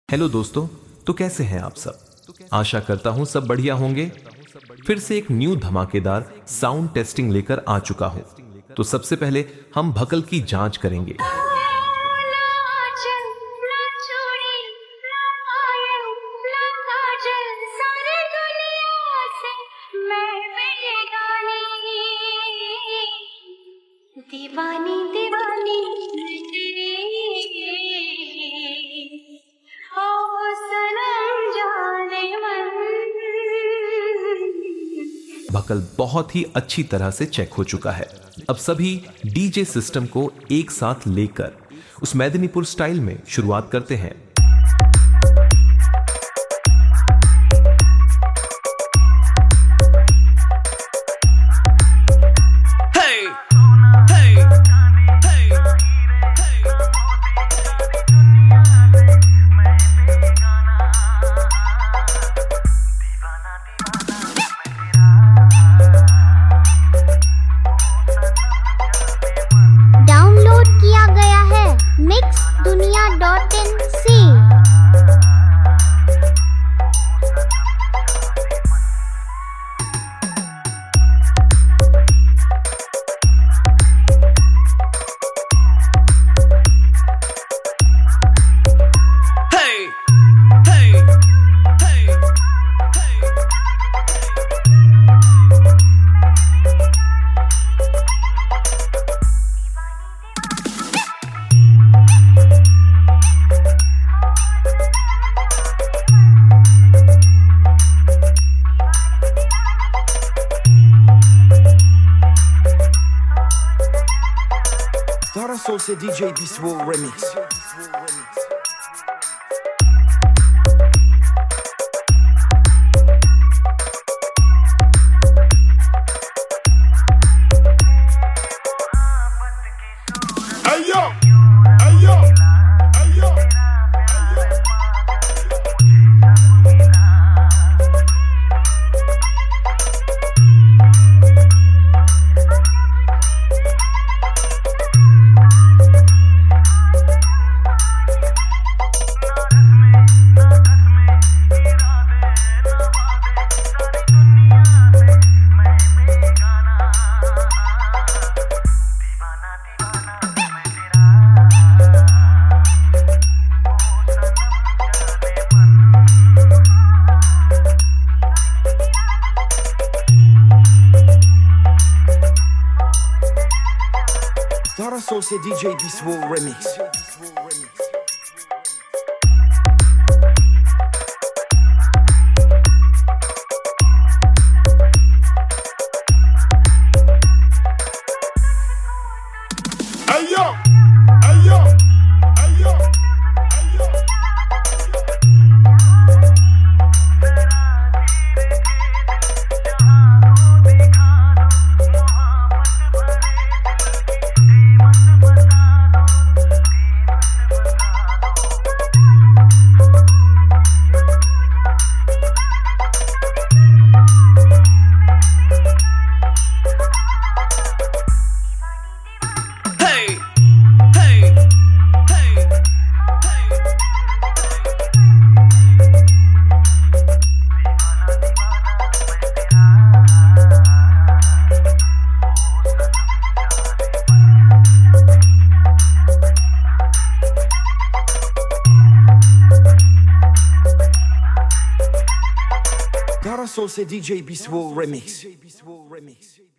Hello दोस्तों, तो कैसे हैं आप सब। आशा करता हूं सब बढ़िया होंगे। फिर से एक न्यू धमाकेदार साउंड टेस्टिंग लेकर आ चुका हूं। तो सबसे पहले हम भकल की जांच करेंगे। दीवानी दीवानी ओ सनम जाने मन। भकल बहुत ही अच्छी तरह से चेक हो चुका है। अब सभी डीजे सिस्टम को एक साथ लेकर उस मेदिनीपुर स्टाइल में शुरुआत करते हैं। डाउनलोड किया गया है mixdunia.in से। Dara Sauce DJ This World Remix. Hey yo! Hey yo! Hey yo! Dara Sauce DJ This World Remix. Hey yo! Hey yo! Hey yo! Hey yo! Dara Sauce DJ This World Remix.